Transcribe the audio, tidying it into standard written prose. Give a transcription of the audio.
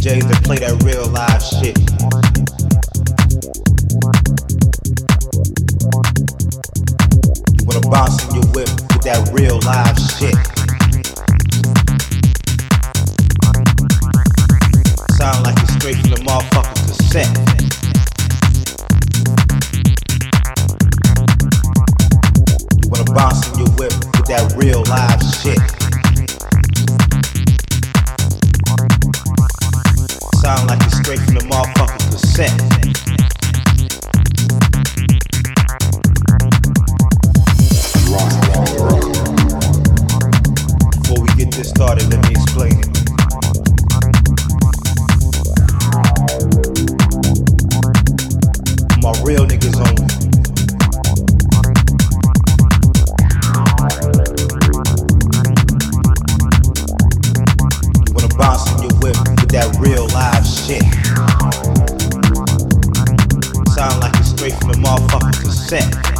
DJs that play that real live shit. You wanna bounce in your whip with that real live shit. Sound like it's straight from the motherfucking cassette. You wanna bounce in your whip with that real live shit. Sound like it's straight from the motherfucking cassette. Before we get this started, let me explain it. My real niggas only. You wanna bounce in your whip with that real live shit. Sound like it's straight from the motherfucking cassette.